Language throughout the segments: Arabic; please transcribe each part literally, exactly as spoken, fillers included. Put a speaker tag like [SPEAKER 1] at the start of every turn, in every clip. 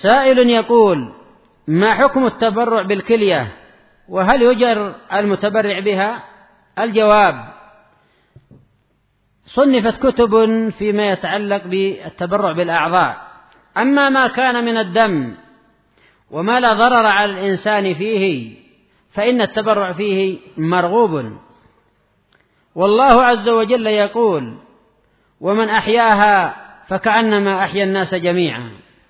[SPEAKER 1] سائل يقول: ما حكم التبرع بالكلية، وهل يجر المتبرع بها؟ الجواب: صنفت كتب فيما يتعلق بالتبرع بالأعضاء، أما ما كان من الدم وما لا ضرر على الإنسان فيه فإن التبرع فيه مرغوب. والله عز وجل يقول: ومن أحياها فكأنما أحيا الناس جميعا.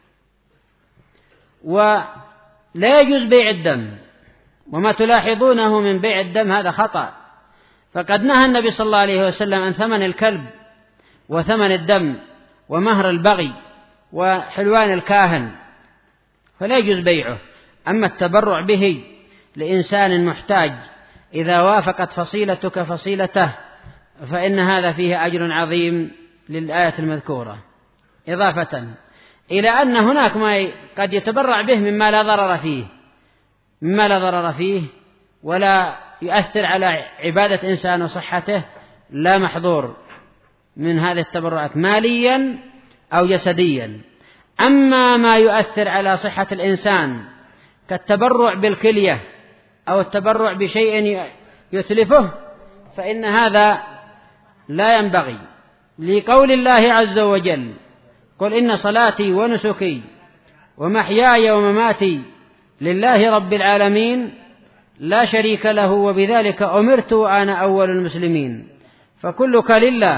[SPEAKER 1] ولا يجوز بيع الدم، وما تلاحظونه من بيع الدم هذا خطأ، فقد نهى النبي صلى الله عليه وسلم عن ثمن الكلب وثمن الدم ومهر البغي وحلوان الكاهن، فلا يجوز بيعه. أما التبرع به لإنسان محتاج إذا وافقت فصيلتك فصيلته فإن هذا فيه أجر عظيم للآية المذكورة، إضافة إلى أن هناك ما قد يتبرع به مما لا ضرر فيه مما لا ضرر فيه ولا يؤثر على عبادة إنسان وصحته، لا محظور من هذه التبرعات ماليا أو جسديا. أما ما يؤثر على صحة الإنسان كالتبرع بالكلية أو التبرع بشيء يتلفه فإن هذا لا ينبغي، لقول الله عز وجل: قل إن صلاتي ونسكي ومحياي ومماتي لله رب العالمين لا شريك له وبذلك أمرت وأنا أول المسلمين. فكلك لله،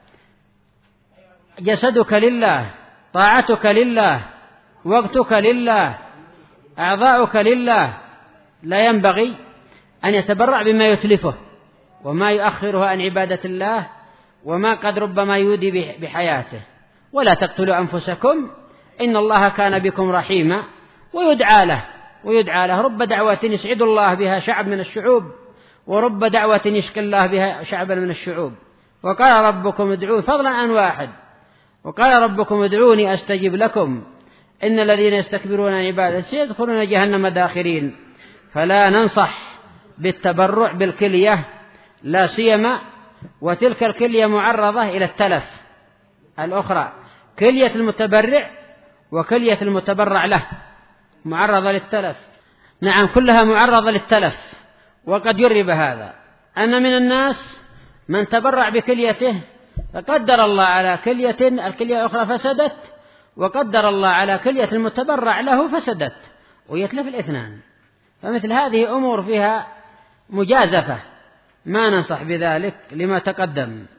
[SPEAKER 1] جسدك لله، طاعتك لله، وقتك لله، أعضاؤك لله، لا ينبغي أن يتبرع بما يتلفه وما يؤخره عن عبادة الله وما قد ربما يودي بحياته. ولا تقتلوا أنفسكم إن الله كان بكم رحيما. ويدعى له ويدعى له رب دعوة يسعد الله بها شعب من الشعوب، ورب دعوة يشكي الله بها شعبا من الشعوب. وقال ربكم ادعوه فضلا عن واحد، وقال ربكم ادعوني أستجب لكم إن الذين يستكبرون عن عبادتي سيدخلون جهنم داخرين. فلا ننصح بالتبرع بالكلية، لا سيما وتلك الكلية معرضة إلى التلف. الأخرى كلية المتبرع وكلية المتبرع له معرضة للتلف. نعم، كلها معرضة للتلف. وقد يرب هذا أن من الناس من تبرع بكليته فقدر الله على كلية الكلية الأخرى فسدت، وقدر الله على كلية المتبرع له فسدت، ويتلف الاثنان. فمثل هذه أمور فيها مجازفة، ما ننصح بذلك لما تقدم.